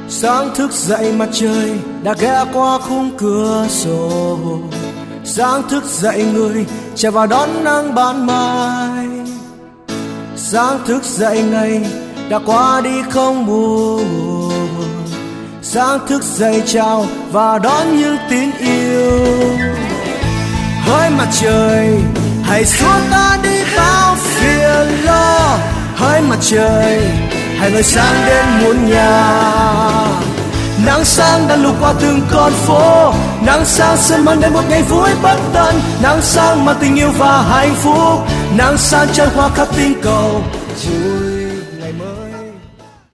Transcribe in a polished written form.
Sáng thức dậy mặt trời đã ghé qua khung cửa sổ. Sáng thức dậy người chạy vào đón nắng ban mai. Sáng thức dậy ngày đã qua đi không buồn. Sáng thức dậy chào và đón những tin yêu. Hỡi mặt trời hãy xua ta đi bao phiền lo. Hỡi mặt trời hãy ngời sáng đến muôn nhà. Nắng sáng đã lùa qua từng con phố. Nắng sáng sớm mang đến một ngày vui bất tận. Nắng sáng mang tình yêu và hạnh phúc. Nắng sáng tràn qua khắp tinh cầu.